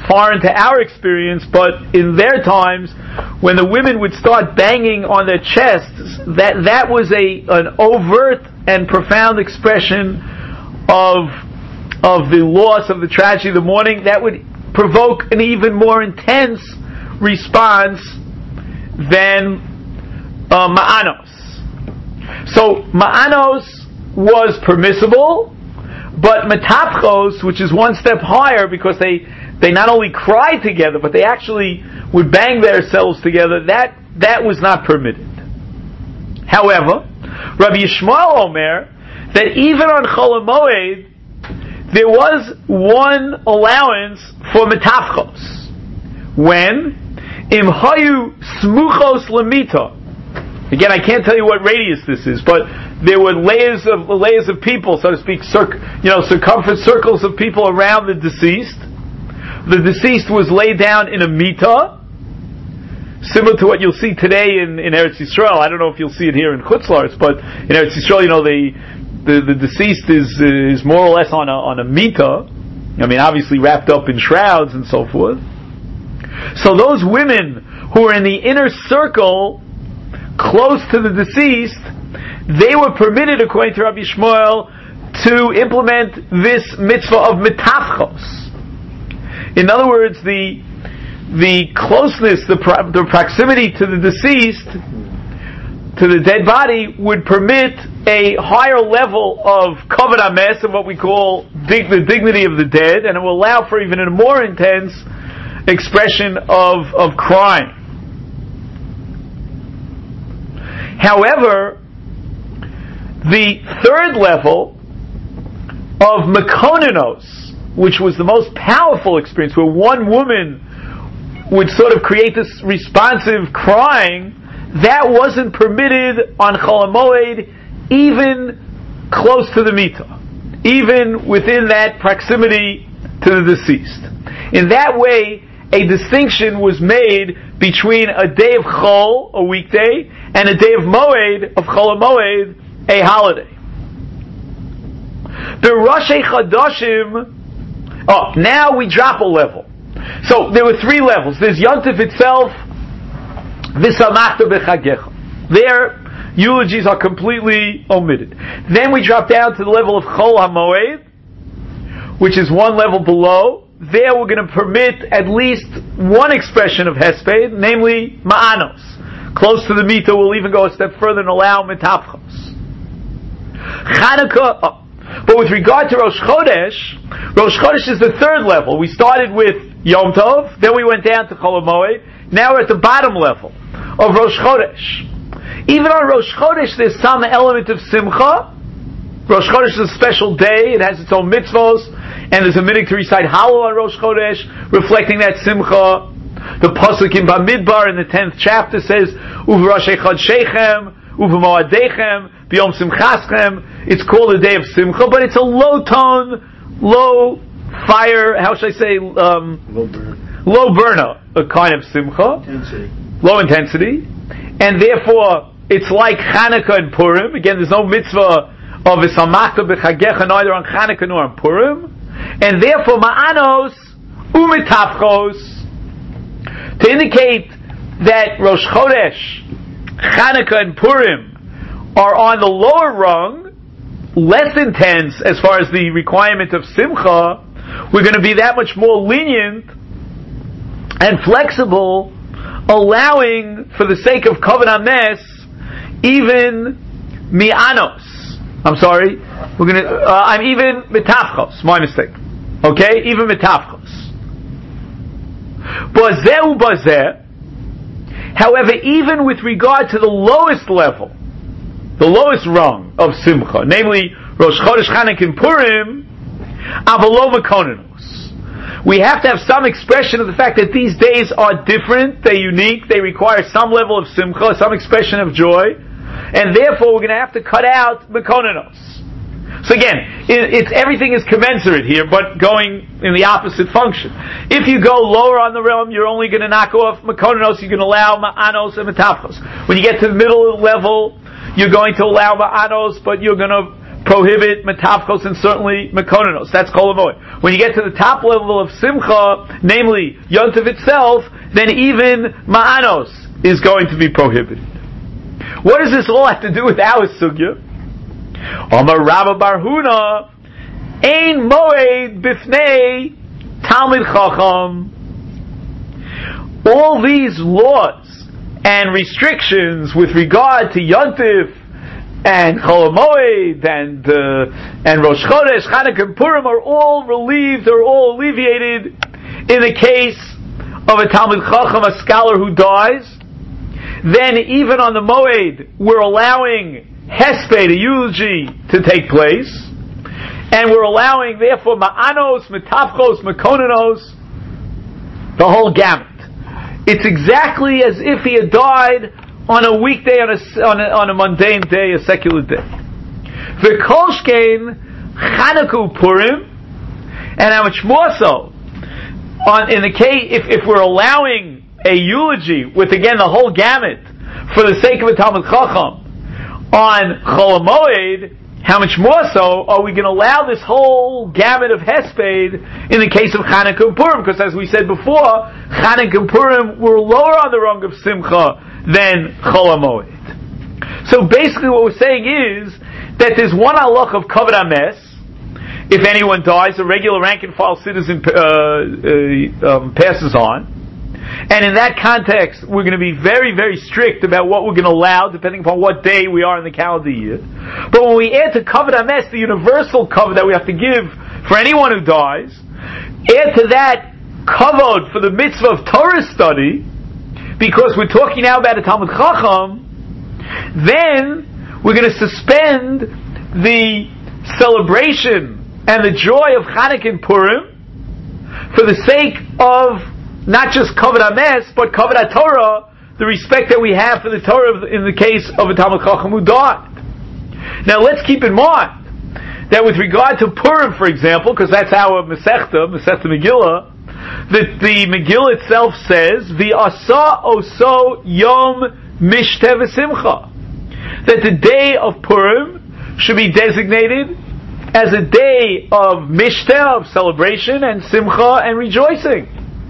foreign to our experience, but in their times, when the women would start banging on their chests, that was an overt and profound expression of the loss, of the tragedy of the mourning. That would provoke an even more intense response than ma'anos. So ma'anos was permissible, but metapchos, which is one step higher, because they not only cried together, but they actually would bang themselves together, that was not permitted. However, Rabbi Yishmael Omer that even on Chol HaMoed there was one allowance for metafchos. When im hayu smuchos lemita. Again, I can't tell you what radius this is, but there were layers of people, so to speak, circumference circles of people around the deceased. The deceased was laid down in a mita, similar to what you'll see today in Eretz Yisrael. I don't know if you'll see it here in Chutz La'aretz, but in Eretz Yisrael, the deceased is more or less on a mita. I mean, obviously wrapped up in shrouds and so forth. So those women who were in the inner circle, close to the deceased, they were permitted, according to Rabbi Shmuel, to implement this mitzvah of metafchos. In other words, the closeness, the proximity to the deceased, to the dead body, would permit a higher level of kavod hames, of what we call the dignity of the dead, and it will allow for even a more intense expression of crying. However, the third level of mekonenos, which was the most powerful experience, where one woman would sort of create this responsive crying, that wasn't permitted on Chol HaMoed, even close to the mita, even within that proximity to the deceased. In that way, a distinction was made between a day of Chol, a weekday, and a day of Moed, of Chol HaMoed, a holiday. The Roshei Chadashim, now we drop a level. So there were three levels. There's Yontif itself, V'samachta b'chagecha. Their eulogies are completely omitted. Then we drop down to the level of Chol HaMoed, which is one level below. There we're going to permit at least one expression of Hesped, namely Ma'anos. Close to the Mita, we'll even go a step further and allow Metafchos. Chanukah, but with regard to Rosh Chodesh is the third level. We started with Yom Tov, then we went down to Chol HaMoed, now we're at the bottom level of Rosh Chodesh. Even on Rosh Chodesh there's some element of Simcha. Rosh Chodesh is a special day, it has its own mitzvos, and there's a minhag to recite Hallel on Rosh Chodesh, reflecting that Simcha. The Pasuk in Bamidbar in the 10th chapter says, U'v'roshei chodshechem, u'v'moadechem, b'yom simchaschem. It's called a day of Simcha, but it's a low tone, low fire, how should I say, low burner, a kind of Simcha. Low intensity. And therefore, it's like Chanukah and Purim. Again, there's no mitzvah of V'samachta b'chagecha, neither on Chanukah nor on Purim. And therefore, Ma'anos u'metafchos, to indicate that Rosh Chodesh, Chanukah, and Purim are on the lower rung, less intense as far as the requirement of Simcha, we're going to be that much more lenient and flexible, allowing, for the sake of Kavod HaMes, even Mi'anos. I'm sorry, we're going to, I'm even Metafchos, my mistake. Okay, even Metafchos. Bazeh u'bazeh. However, even with regard to the lowest level, the lowest rung of Simcha, namely Rosh Chodesh, Chanukah, and Purim, avalo mekonenos, we have to have some expression of the fact that these days are different, they're unique, they require some level of Simcha, some expression of joy, and therefore we're going to have to cut out mekonenos. So again, everything is commensurate here, but going in the opposite function. If you go lower on the realm, you're only going to knock off mekonenos, you're going to allow ma'anos and metafchos. When you get to the middle level, you're going to allow ma'anos, but you're going to prohibit metafkos and certainly mekonanos. That's Chol Hamoed. When you get to the top level of Simcha, namely Yontif itself, then even Ma'anos is going to be prohibited. What does this all have to do with our sugya? Amar Rabba Bar Huna, Ein Moed Bifnei Talmid Chacham. All these laws and restrictions with regard to Yontif and Chol Hamoed and Rosh Chodesh, Chanukah, and Purim are all relieved, or all alleviated in the case of a Talmid Chacham, a scholar who dies. Then even on the Moed, we're allowing Hesped, a eulogy, to take place, and we're allowing therefore Ma'anos, Metafchos, Mekonanos, the whole gamut. It's exactly as if he had died on a weekday, on a mundane day, a secular day. V'kolshkein Chanukah Purim, and how much more so in the case if we're allowing a eulogy with again the whole gamut for the sake of a Talmid Chacham on Chol Hamoed, how much more so are we going to allow this whole gamut of Hesped in the case of Chanukah and Purim? Because as we said before, Chanukah and Purim were lower on the rung of Simcha than Chol Hamoed. So basically what we're saying is that there's one halach of Kavod Hames. If anyone dies, a regular rank and file citizen passes on. And in that context, we're going to be very, very strict about what we're going to allow, depending upon what day we are in the calendar year. But when we add to Kavod Hames, the universal kavod that we have to give for anyone who dies, add to that kavod for the mitzvah of Torah study, because we're talking now about a Talmid Chacham, then we're going to suspend the celebration and the joy of Chanukah and Purim for the sake of not just Kavod Hames, but Kavod HaTorah, the respect that we have for the Torah in the case of a Talmid Chacham who died. Now let's keep in mind that with regard to Purim, for example, because that's our Masechta Megillah, that the Megillah itself says, V'asa oso yom mishteh v'simcha, that the day of Purim should be designated as a day of mishteh, of celebration, and simcha, and rejoicing.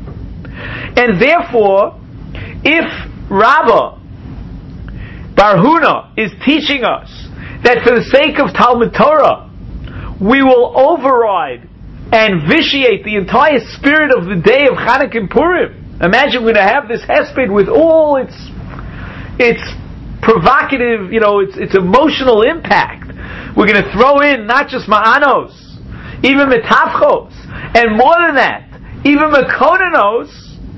And therefore, if Rabba Bar Huna is teaching us that for the sake of Talmud Torah, we will override and vitiate the entire spirit of the day of Chanukah and Purim. Imagine we're going to have this Hesped with all its provocative, its emotional impact. We're going to throw in not just Ma'anos, even Metafchos, and more than that, even Mekonanos.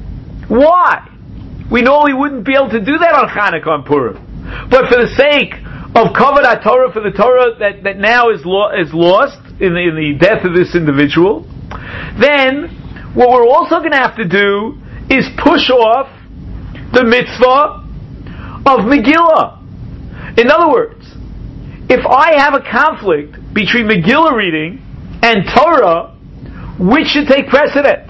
Why? We normally wouldn't be able to do that on Chanukah and Purim. But for the sake of Kavod HaTorah, for the Torah that now is lost in the death of this individual, then what we're also going to have to do is push off the mitzvah of Megillah. In other words, if I have a conflict between Megillah reading and Torah, which should take precedence?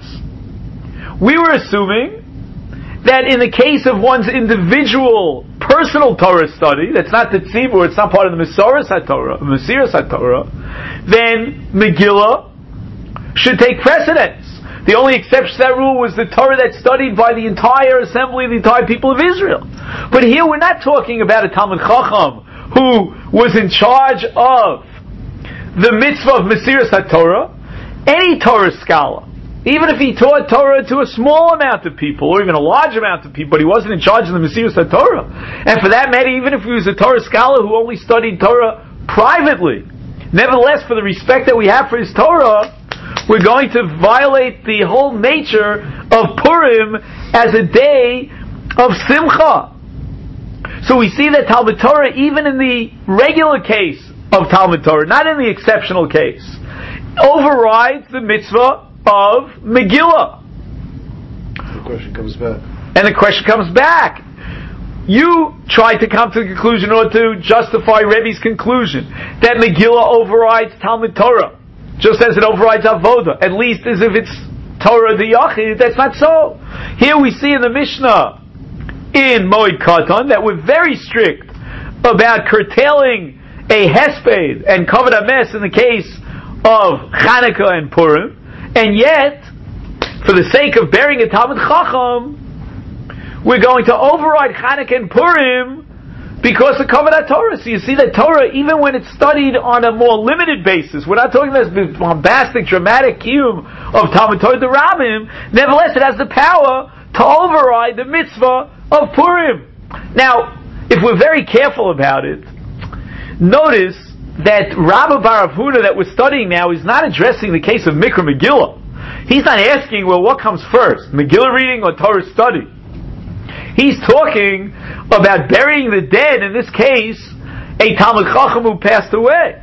We were assuming that in the case of one's individual personal Torah study, that's not the tzibur, it's not part of the Mesiras HaTorah, then Megillah should take precedence. The only exception to that rule was the Torah that's studied by the entire assembly, the entire people of Israel. But here we're not talking about a Talmid Chacham who was in charge of the mitzvah of Mesiras HaTorah. Any Torah scholar, even if he taught Torah to a small amount of people, or even a large amount of people, but he wasn't in charge of the Mesiras HaTorah. And for that matter, even if he was a Torah scholar who only studied Torah privately, nevertheless, for the respect that we have for his Torah, we're going to violate the whole nature of Purim as a day of Simcha. So we see that Talmud Torah, even in the regular case of Talmud Torah, not in the exceptional case, overrides the mitzvah of Megillah. The question comes back. And the question comes back. You tried to come to the conclusion, or to justify Rebbe's conclusion, that Megillah overrides Talmud Torah, just as it overrides Avoda, at least as if it's Torah the Yachid. That's not so. Here we see in the Mishnah, in Moed Katan, that we're very strict about curtailing a hesped and kavod hames in the case of Chanukah and Purim, and yet, for the sake of burying a Talmud Chacham, we're going to override Chanukah and Purim because of Kavod HaTorah. So you see that Torah, even when it's studied on a more limited basis, we're not talking about this bombastic, dramatic kiyum of Talmud Torah D'Rabim, nevertheless it has the power to override the mitzvah of Purim. Now, if we're very careful about it, notice that Rabbi Bar Avuna that we're studying now is not addressing the case of Mikra Megillah. He's not asking, well, what comes first, Megillah reading or Torah study? He's talking about burying the dead, in this case, a Talmud Chacham who passed away.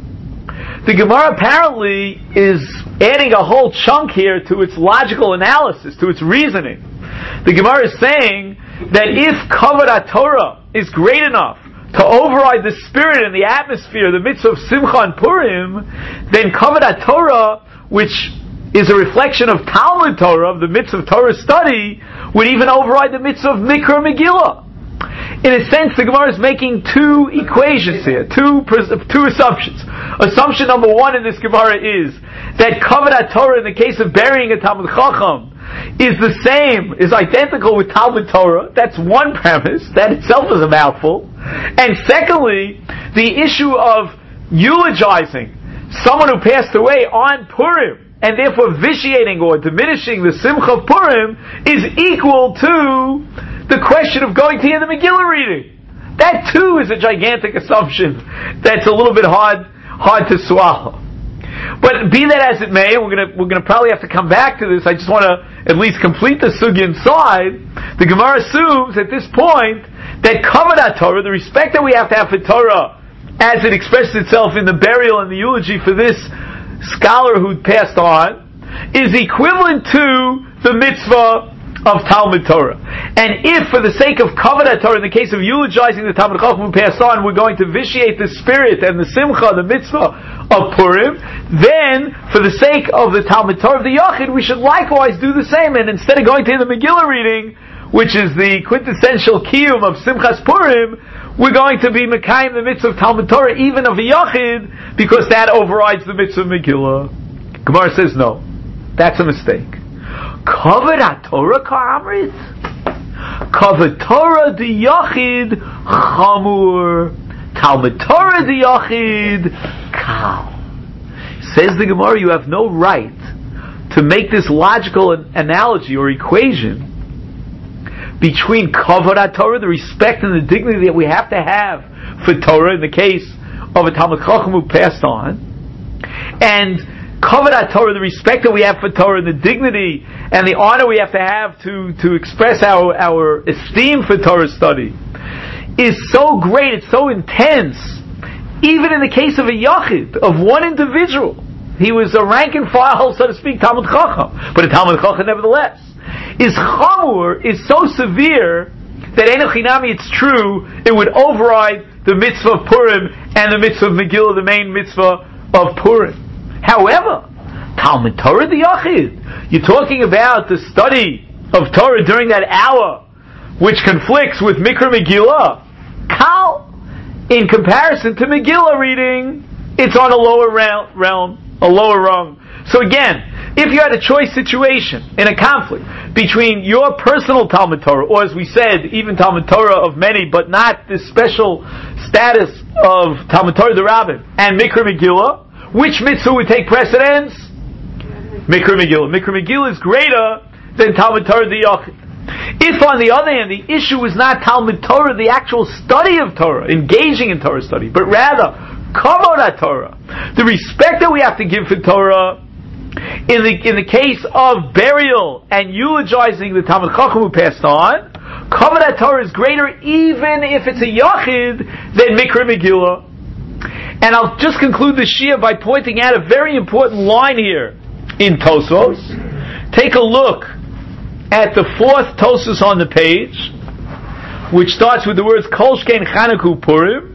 The Gemara apparently is adding a whole chunk here to its logical analysis, to its reasoning. The Gemara is saying that if Kavod HaTorah is great enough to override the spirit and the atmosphere, the mitzvah of Simcha and Purim, then Kavod HaTorah, which is a reflection of Talmud Torah, of the mitzvah of Torah study, would even override the mitzvah of Mikra Megillah. In a sense, the Gemara is making two equations here, two assumptions. Assumption number one in this Gemara is that Kavod HaTorah, in the case of burying a Talmud Chacham, is the same, is identical with Talmud Torah. That's one premise. That itself is a mouthful. And secondly, the issue of eulogizing someone who passed away on Purim, and therefore vitiating or diminishing the Simcha of Purim, is equal to the question of going to hear the Megillah reading. That too is a gigantic assumption that's a little bit hard to swallow. But be that as it may, we're gonna probably have to come back to this. I just want to at least complete the sugya inside. The Gemara assumes at this point that Kavod HaTorah, the respect that we have to have for Torah, as it expresses itself in the burial and the eulogy for this scholar who passed on, is equivalent to the mitzvah of Talmud Torah. And if, for the sake of Kavod HaTorah, in the case of eulogizing the Talmud Chacham who passed on, we're going to vitiate the spirit and the Simcha, the mitzvah of Purim, then, for the sake of the Talmud Torah of the Yachid, we should likewise do the same. And instead of going to the Megillah reading, which is the quintessential kiyum of Simchas Purim, we're going to be Mekayim the mitzvah of Talmud Torah, even of a Yachid, because that overrides the mitzvah of Megillah. Gemara says no. That's a mistake. Kavod HaTorah ka'amrit. Kavod Torah d'Yachid chamur. Talmud Torah d'Yachid kal. Says the Gemara, you have no right to make this logical analogy or equation between Kavod HaTorah, the respect and the dignity that we have to have for Torah in the case of a Talmud Chacham who passed on, and Kavod HaTorah, the respect that we have for Torah and the dignity and the honor we have to express our esteem for Torah study, is so great, it's so intense, even in the case of a Yachid, of one individual. He was a rank and file, so to speak, Talmud Chacham, but a Talmud Chacham nevertheless. Is chamur, is so severe that Ein Chinami, it's true, it would override the mitzvah of Purim and the mitzvah of Megillah, the main mitzvah of Purim. However, Talmud Torah the Yachid, you're talking about the study of Torah during that hour, which conflicts with Mikra Megillah. Kal, in comparison to Megillah reading, it's on a lower realm, a lower rung. So again, if you had a choice situation in a conflict between your personal Talmud Torah, or as we said, even Talmud Torah of many, but not this special status of Talmud Torah D'Rabim, and Mikra Megillah, which mitzvah would take precedence? Mikra Megillah. Mikra Megillah is greater than Talmud Torah D'Yachid. If, on the other hand, the issue is not Talmud Torah, the actual study of Torah, engaging in Torah study, but rather Kavod HaTorah, the respect that we have to give for Torah, in the case of burial and eulogizing the Talmud Chacham who passed on, Kavod HaTorah is greater even if it's a Yachid than Mikra Megillah. And I'll just conclude the Shia by pointing out a very important line here in Tosfos. Take a look at the fourth Tosfos on the page, which starts with the words Kol Shkein Chanukah Purim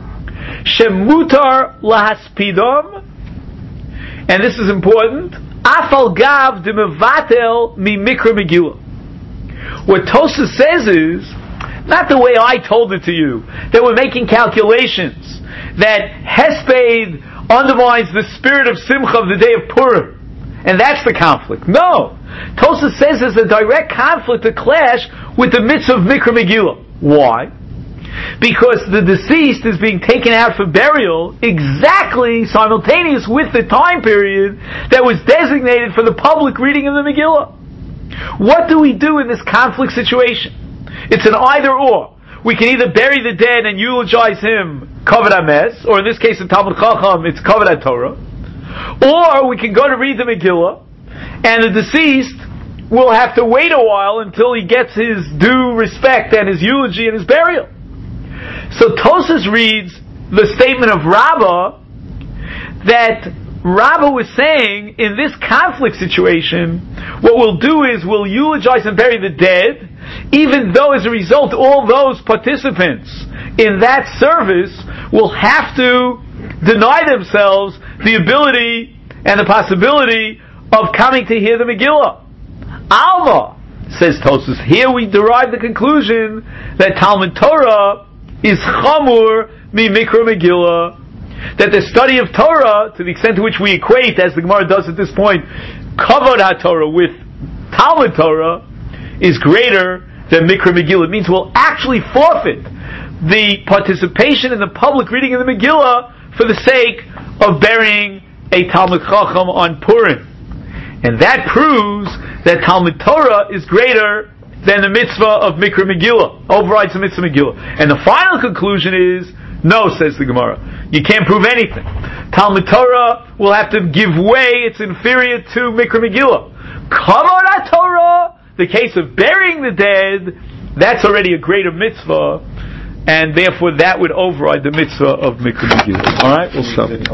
Shemutar Lahaspidom, and this is important, Afal Gav de Mevatel Mi Mikra Megillah. What Tosfos says is Not the way I told it to you. That we're making calculations. That Hesped undermines the spirit of Simcha of the day of Purim. And that's the conflict. No! Tosfos says there's a direct conflict, a clash, with the mitzvah of Mikra Megillah. Why? Because the deceased is being taken out for burial exactly simultaneous with the time period that was designated for the public reading of the Megillah. What do we do in this conflict situation? It's an either or. We can either bury the dead and eulogize him, Kavod HaMes, or in this case in Talmud Chacham, it's Kavod HaTorah. Or we can go to read the Megillah, and the deceased will have to wait a while until he gets his due respect and his eulogy and his burial. So Tosfos reads the statement of Rabbah that Rabbah was saying, in this conflict situation, what we'll do is we'll eulogize and bury the dead, even though as a result all those participants in that service will have to deny themselves the ability and the possibility of coming to hear the Megillah. Alma, says Tosfos, here we derive the conclusion that Talmud Torah is chamur mi Mikra Megillah, that the study of Torah, to the extent to which we equate, as the Gemara does at this point, Kavod HaTorah with Talmud Torah, is greater than Mikra Megillah. It means we'll actually forfeit the participation in the public reading of the Megillah for the sake of burying a Talmud Chacham on Purim. And that proves that Talmud Torah is greater than the mitzvah of Mikra Megillah, overrides the mitzvah Megillah. And the final conclusion is, no, says the Gemara, you can't prove anything. Talmud Torah will have to give way, it's inferior to Mikra Megillah. Kavod HaTorah, the case of burying the dead, that's already a greater mitzvah, and therefore that would override the mitzvah of Mikra Megillah. Alright, we'll stop.